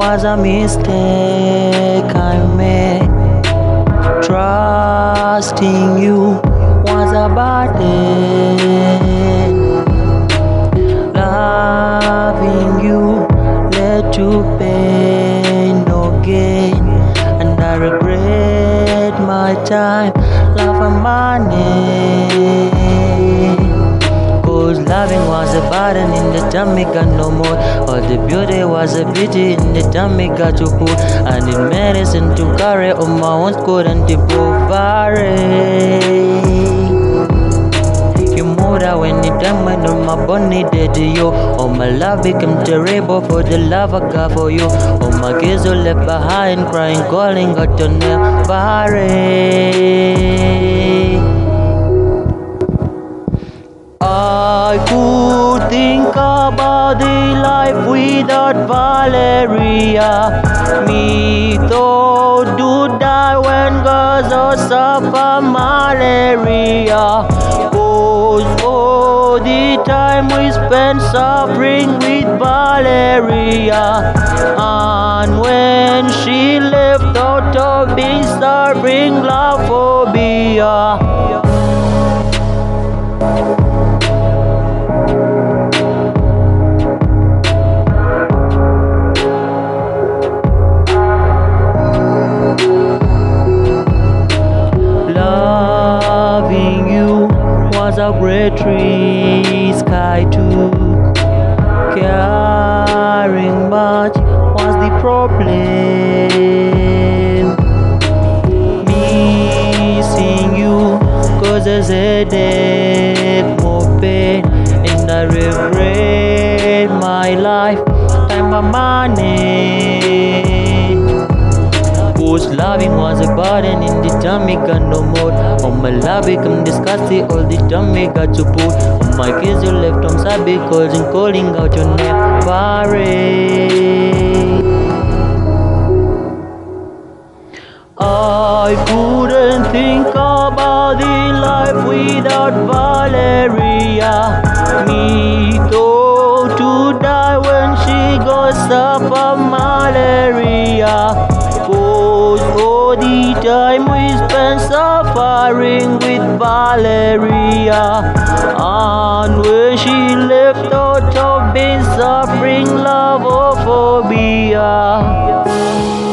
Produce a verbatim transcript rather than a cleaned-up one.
was a mistake I made. Trusting you was a burden. Loving you led to pain, no gain, and I regret my time, love and money. Cause loving was a burden in the time me got no more. All the beauty was a pity in the time me got to put. I need medicine to carry on my own, couldn't provide. You moved out when the time when on my body dead to you. All my love became terrible for the love I got for you. All my kids are left behind, crying, calling out your name, Valerie. I could think about the life without Valeria. Me thought to die when girls are suffer malaria. Cause all the time we spent suffering with Valeria. And when she left out of being suffering love phobia. Loving you was a great risk I took. Caring much was the problem. Missing you causes a death, more pain, and I regret my life, time and money. Cause loving was a burden in the time me got no more. All my love become disgusting all the time me got to put. All my kids you left on side because I'm calling out your name, Valerie. I couldn't think about the life without Valeria. Me thought to die when she got suffer malaria. Cause all the time we spent suffering with Valeria. And when she left out of being suffering love phobia.